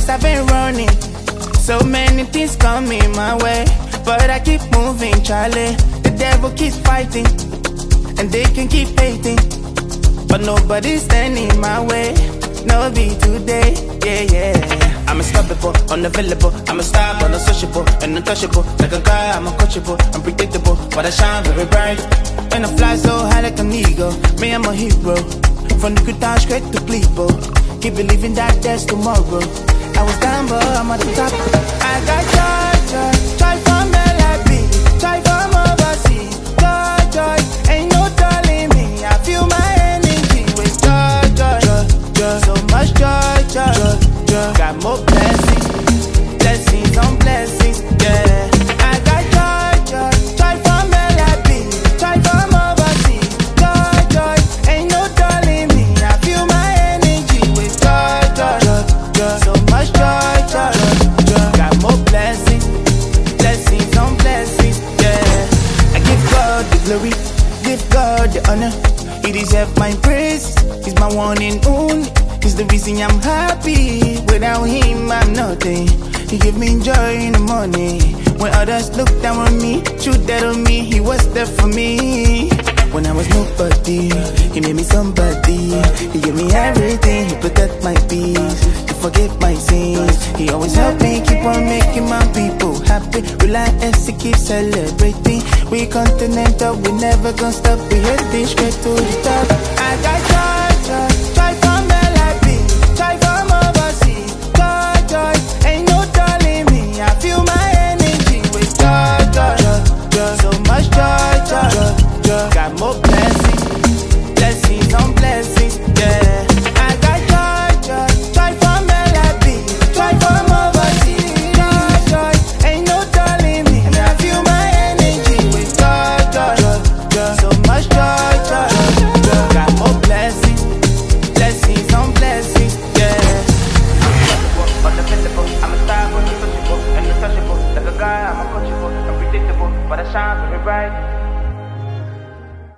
days I've been running. So many things coming my way, but I keep moving, Charlie. The devil keeps fighting, and they can keep hating, but nobody's standing my way. No be today, yeah, yeah. I'm unstoppable, unavailable. I'm a star, but unsociable and untouchable. Like a guy, I'm uncoachable, unpredictable, but I shine very bright. And I fly so high like an eagle. Me, I'm a hero. From the good times straight to people. Keep believing that there's tomorrow. I was down, but I'm at the top. I got joy from LIB, joy from overseas. Joy, ain't no telling me. I feel my energy with joy. So much joy. Got more blessings on blessings, yeah. I got joy from LIB, joy from overseas. Joy, ain't no telling me. I feel my energy with joy. So much joy. Got more blessings on blessings, yeah. I give God the glory, give God the honor. He deserves my praise, he's my one and only. He's the reason I'm happy. Without him, I'm nothing. He give me joy in the morning. When others look down on me, shoot that on me, he was there for me. When I was nobody, he made me somebody. He gave me everything, he protect my peace, he forgive my sins. He always help me keep on making my people happy. Reliance, he keep celebrating. We continental, we never gonna stop. We heading straight to the top. I got joy from LIB, joy from overseas. Joy, ain't no telling me. I feel my energy with joy. So much joy. Got more blessings on blessings.